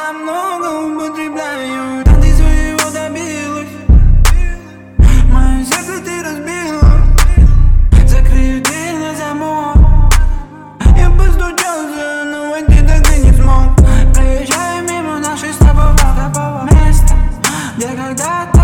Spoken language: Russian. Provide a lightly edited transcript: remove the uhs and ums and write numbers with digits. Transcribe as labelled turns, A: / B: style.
A: Я много употребляю, а ты своего добилась. Мое сердце ты разбила. Закрою дверь на замок. Я постучался, но войти так и не смог. Проезжаю мимо нашей с тобой места, где когда-то